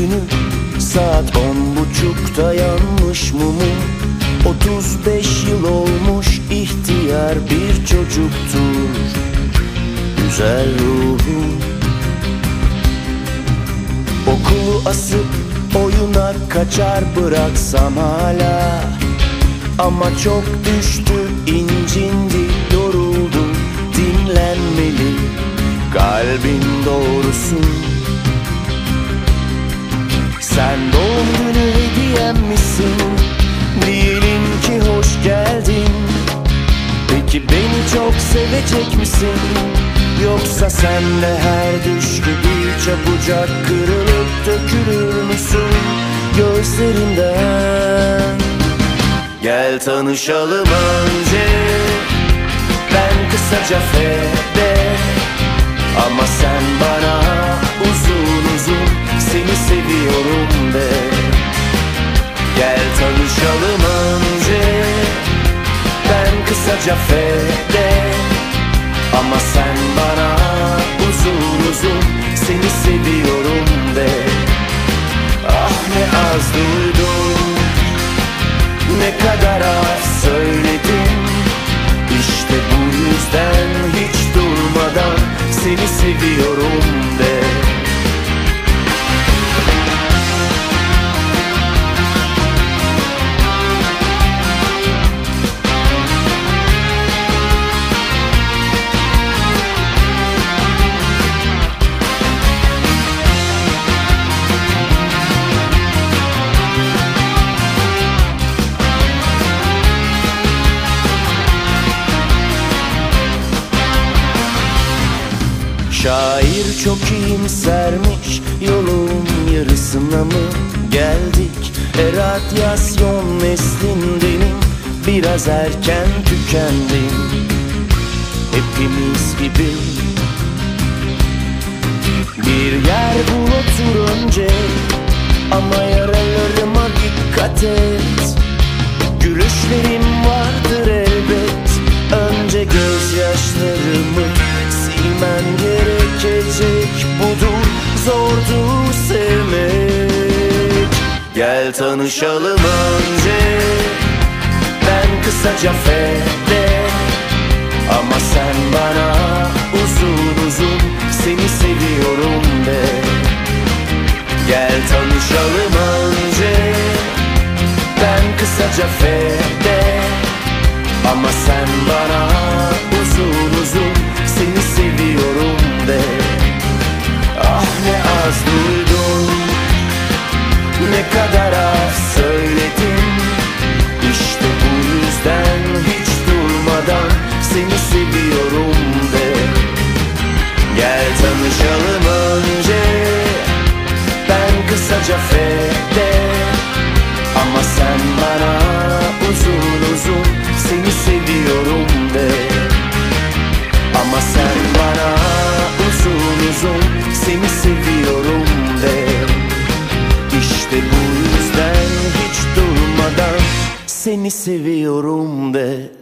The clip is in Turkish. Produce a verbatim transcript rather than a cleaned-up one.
günü saat on buçukta yanmış mumum. Otuz beş yıl olmuş ihtiyar bir çocuktur güzel ruhum. Okulu asıp oyuna kaçar bıraksam hala, ama çok düştü, incindi, yoruldu, dinlenmeli kalbin doğrusu. Sen doğum günü hediyem misin? Diyelim ki hoş geldin. Peki beni çok sevecek misin? Yoksa sen de her düş gibi çabucak kırılıp dökülür müsün gözlerimden? Gel tanışalım önce, ben kısaca Fede, ama sen bana uzun uzun seni seviyorum de. Gel tanışalım önce, ben kısaca Fede, ama sen bana uzun uzun seni seviyorum de. Ah ne az duydum, ne kadar az söyledim. İşte bu yüzden hiç durmadan seni seviyorum de. Şair çok iyimsermiş, yolun yarısına mı geldik? E radyasyon neslindenim, biraz erken tükendim. Hepimiz gibi bir yer bul otur önce, ama yaralarıma dikkat et. Gülüşlerim vardır elbet, önce gözyaşlarımı silmen gerekecek, budur, zordur sevmek. Gel tanışalım önce, ben kısaca Fede, ama sen bana uzun uzun seni seviyorum de. Gel tanışalım önce, ben kısaca Fede, ama sen bana uzun uzun seni seviyorum de. Ah ne az duydum, ne kadar az söyledim. İşte bu yüzden hiç durmadan seni seviyorum de. Gel tanışalım önce, ben kısaca Fede, ama sen bana uzun uzun seni seviyorum de. Ama sen bana uzun uzun seni seviyorum de. İşte bu yüzden hiç durmadan seni seviyorum de.